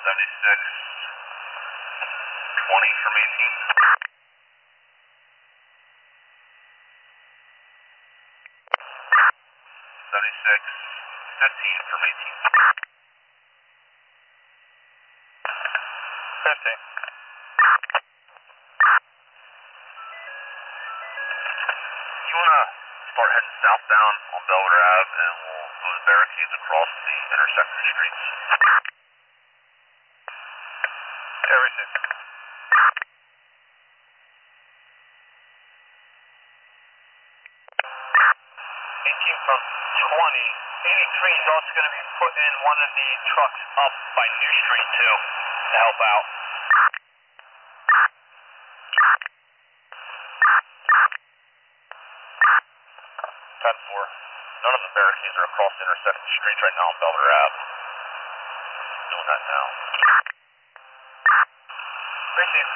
20 from 18. 15 from 18. 15. You want to start heading southbound on Belvedere Ave, and we'll move the barricades across the intersecting streets. Yeah, receive. 18 from 20. 83 is also going to be putting one of the trucks up by New Street too to help out. 10-4. None of the barricades are across the intersecting streets right now on Belvedere Ave. Doing that now. Receive.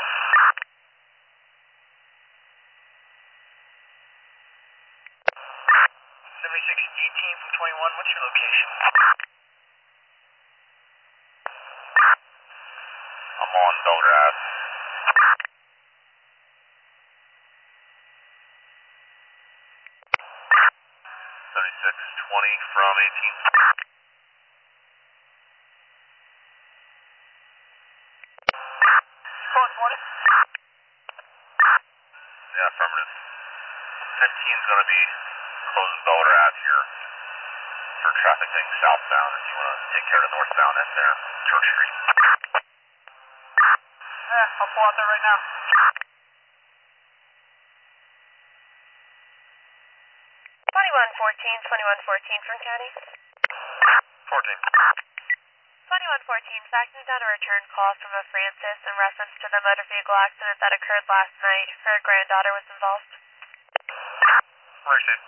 18 from 21, what's your location? I'm on Belvedere Ave. 20 from 18. Call 20. Yeah, affirmative. 15 is going to be closing Belvedere Ave here for traffic heading southbound if you want to take care of the northbound end there, Church Street. Yeah, I'll pull out there right now. 2114 from County. 14. 2114, faxing down a return call from a Francis in reference to the motor vehicle accident that occurred last night. Her granddaughter was involved. Receive.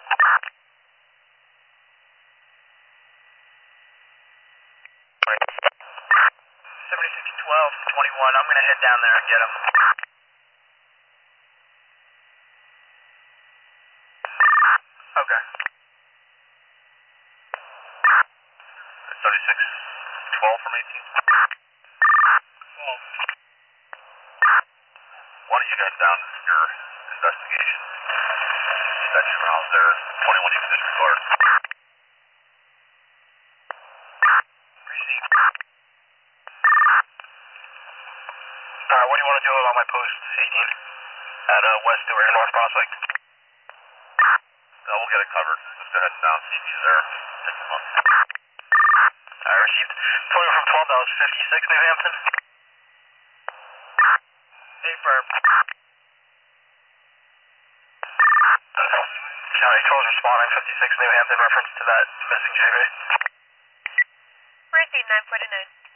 7612 to 21, I'm going to head down there and get him. Okay. 3612 from 18. 12. Why don't you guys down your investigation? That juvenile's there. 21 you can disregard. Receive. What do you want to do about my post, 18? At West Stewart and North Prospect? We'll get it covered. Just go ahead and down. CD's there. Take them up. I received 20 from 12, that was 56 New Hampton. Affirm. County 12 is responding, 56 New Hampton, reference to that missing JV. Receive 949.